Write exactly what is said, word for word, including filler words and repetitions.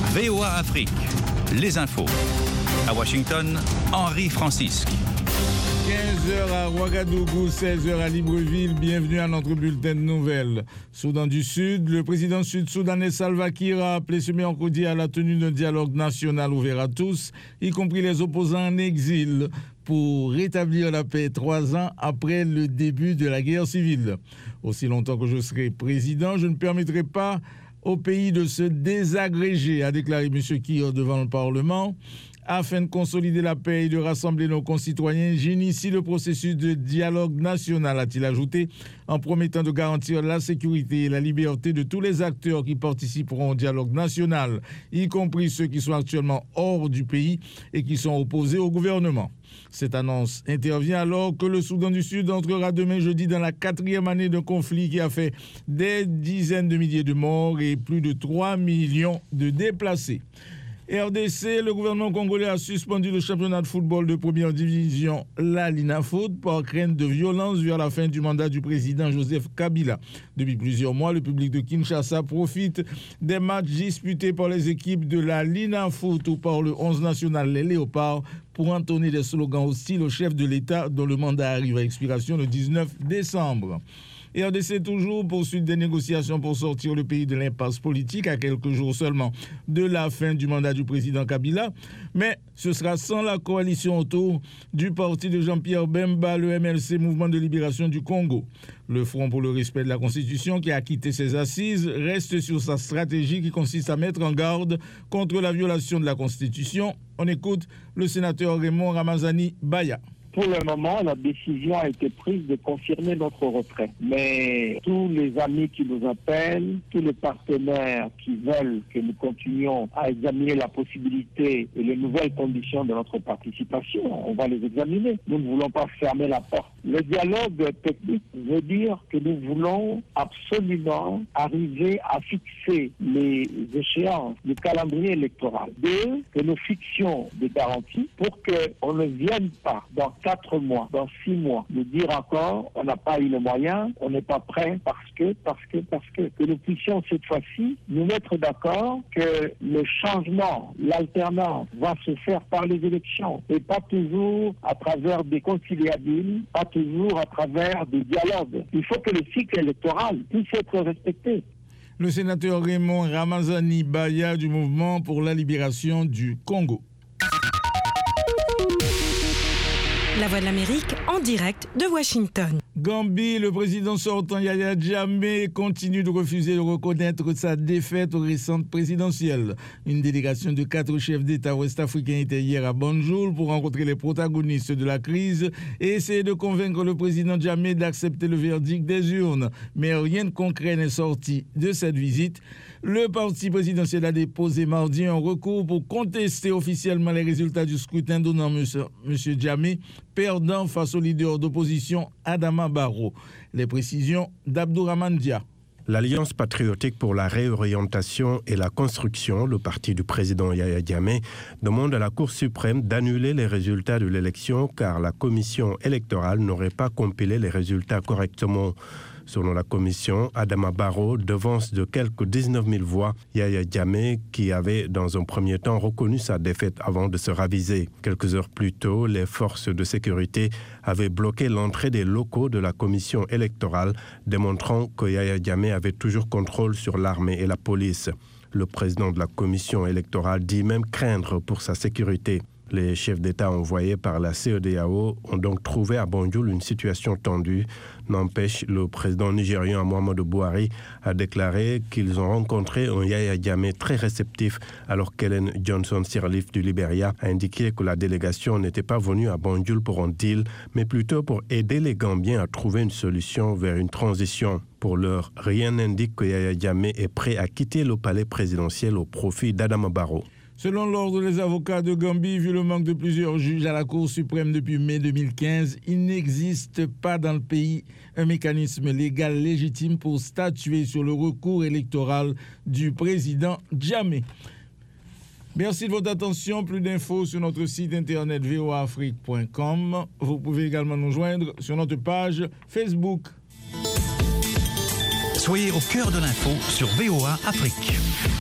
V O A Afrique, les infos. À Washington, Henri Francisque. quinze heures à Ouagadougou, seize heures à Libreville. Bienvenue à notre bulletin de nouvelles. Soudan du Sud, le président sud-soudanais Salva Kiir a appelé ce mercredi à la tenue d'un dialogue national ouvert à tous, y compris les opposants en exil, pour rétablir la paix trois ans après le début de la guerre civile. Aussi longtemps que je serai président, je ne permettrai pas au pays de se désagréger, a déclaré M. Kiir devant le Parlement. Afin de consolider la paix et de rassembler nos concitoyens, j'initie le processus de dialogue national, a-t-il ajouté, en promettant de garantir la sécurité et la liberté de tous les acteurs qui participeront au dialogue national, y compris ceux qui sont actuellement hors du pays et qui sont opposés au gouvernement. Cette annonce intervient alors que le Soudan du Sud entrera demain jeudi dans la quatrième année d'un conflit qui a fait des dizaines de milliers de morts et plus de trois millions de déplacés. R D C, le gouvernement congolais a suspendu le championnat de football de première division, la Linafoot, par crainte de violence vers la fin du mandat du président Joseph Kabila. Depuis plusieurs mois, le public de Kinshasa profite des matchs disputés par les équipes de la Linafoot ou par le onze national, les Léopards, pour entonner des slogans hostiles au chef de l'État dont le mandat arrive à expiration le dix-neuf décembre. R D C toujours poursuit des négociations pour sortir le pays de l'impasse politique à quelques jours seulement de la fin du mandat du président Kabila, mais ce sera sans la coalition autour du parti de Jean-Pierre Bemba, le M L C, Mouvement de libération du Congo. Le Front pour le respect de la Constitution, qui a quitté ses assises, reste sur sa stratégie qui consiste à mettre en garde contre la violation de la Constitution. On écoute le sénateur Raymond Ramazani Baya. Pour le moment, la décision a été prise de confirmer notre retrait. Mais tous les amis qui nous appellent, tous les partenaires qui veulent que nous continuions à examiner la possibilité et les nouvelles conditions de notre participation, on va les examiner. Nous ne voulons pas fermer la porte. Le dialogue technique veut dire que nous voulons absolument arriver à fixer les échéances du calendrier électoral. Deux, que nous fixions des garanties pour qu'on ne vienne pas dans quatre mois, dans six mois, nous dire encore, on n'a pas eu les moyens, on n'est pas prêt parce que, parce que, parce que, que nous puissions cette fois-ci nous mettre d'accord que le changement, l'alternance va se faire par les élections et pas toujours à travers des conciliabules, pas toujours à travers des dialogues. Il faut que le cycle électoral puisse être respecté. Le sénateur Raymond Ramazani Baya du Mouvement pour la libération du Congo. La Voix de l'Amérique en direct de Washington. Gambie, le président sortant Yahya Jammeh continue de refuser de reconnaître sa défaite aux récentes présidentielles. Une délégation de quatre chefs d'État ouest-africains était hier à Banjul pour rencontrer les protagonistes de la crise et essayer de convaincre le président Jammeh d'accepter le verdict des urnes. Mais rien de concret n'est sorti de cette visite. Le parti présidentiel a déposé mardi un recours pour contester officiellement les résultats du scrutin donnant M. Jammeh perdant face au leader d'opposition Adama Barrow. Les précisions d'Abdourahmane Dia. L'Alliance patriotique pour la réorientation et la construction, le parti du président Yahya Jammeh, demande à la Cour suprême d'annuler les résultats de l'élection car la commission électorale n'aurait pas compilé les résultats correctement. Selon la commission, Adama Barrow devance de quelques dix-neuf mille voix Yahya Jammeh qui avait dans un premier temps reconnu sa défaite avant de se raviser. Quelques heures plus tôt, les forces de sécurité avaient bloqué l'entrée des locaux de la commission électorale, démontrant que Yahya Jammeh avait toujours contrôle sur l'armée et la police. Le président de la commission électorale dit même craindre pour sa sécurité. Les chefs d'État envoyés par la C E D E A O ont donc trouvé à Banjul une situation tendue. N'empêche, le président nigérian Muhammadu Buhari a déclaré qu'ils ont rencontré un Yahya Jammeh très réceptif, alors qu'Ellen Johnson Sirleaf du Libéria a indiqué que la délégation n'était pas venue à Banjul pour un deal, mais plutôt pour aider les Gambiens à trouver une solution vers une transition. Pour l'heure, rien n'indique que Yahya Jammeh est prêt à quitter le palais présidentiel au profit d'Adama Barrow. Selon l'ordre des avocats de Gambie, vu le manque de plusieurs juges à la Cour suprême depuis mai deux mille quinze, il n'existe pas dans le pays un mécanisme légal légitime pour statuer sur le recours électoral du président Jammeh. Merci de votre attention. Plus d'infos sur notre site internet v o a afrique point com. Vous pouvez également nous joindre sur notre page Facebook. Soyez au cœur de l'info sur V O A Afrique.